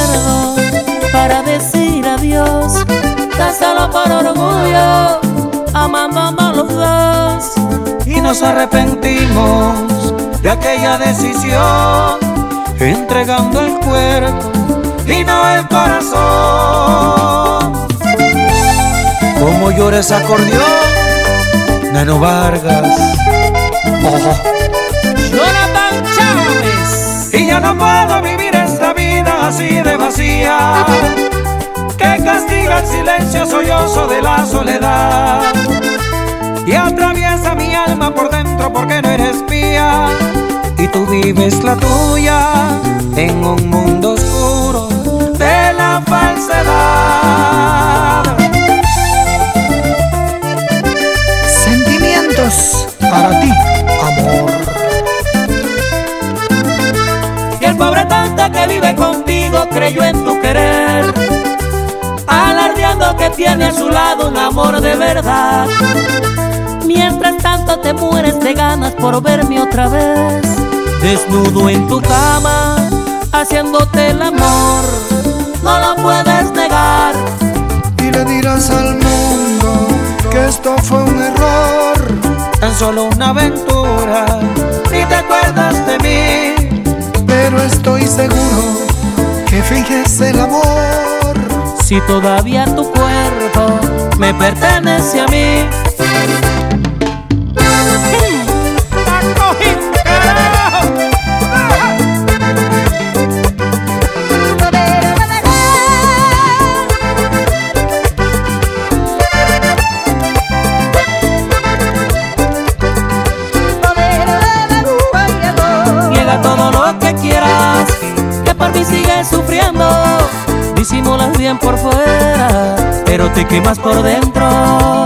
recuerdo para decir adiós, tan solo por orgullo, amándonos los dos. Y nos arrepentimos de aquella decisión, entregando el cuerpo y no el corazón. Como llora ese acordeón, Neno Vargas. Oh. Jonathan Chávez. Y ya no puedo vivir esta vida así de vacía, que castiga el silencio sollozo de la soledad y atraviesa mi alma por dentro porque no eres mía y tú vives la tuya en un mundo oscuro de la falsedad. Sentimientos para ti, amor. Y el pobre tonto que vive contigo creyó en tu querer, alardeando que tiene a su lado un amor de verdad. Mientras tanto te mueres de ganas por verme otra vez, desnudo en tu cama, haciéndote el amor. No lo puedes negar. Y le dirás al mundo que esto fue un error, Tan solo una aventura, ni te acuerdas de mí, pero estoy seguro que finges el amor. Si todavía tu cuerpo me pertenece a mí. Niega todo lo que quieras, que por mí sigues sufriendo. Disimulas bien por fuera, pero te quemas por dentro.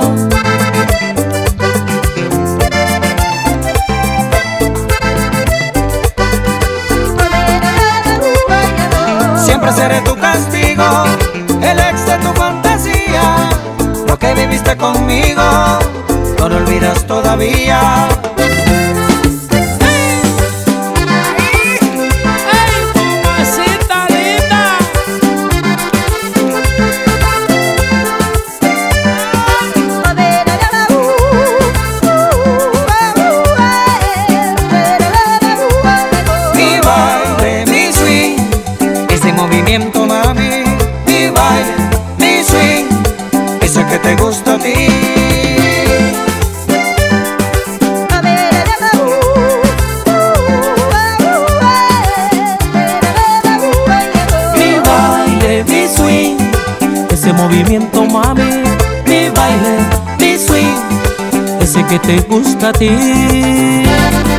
siempre seré tu castigo, el ex de tu fantasía. Lo que viviste conmigo, no lo olvidas todavía. Movimiento, mami, mi baile, mi swing, ese que te gusta a ti. Mi baile, mi swing, ese movimiento, mami, mi baile, mi swing, ese que te gusta a ti.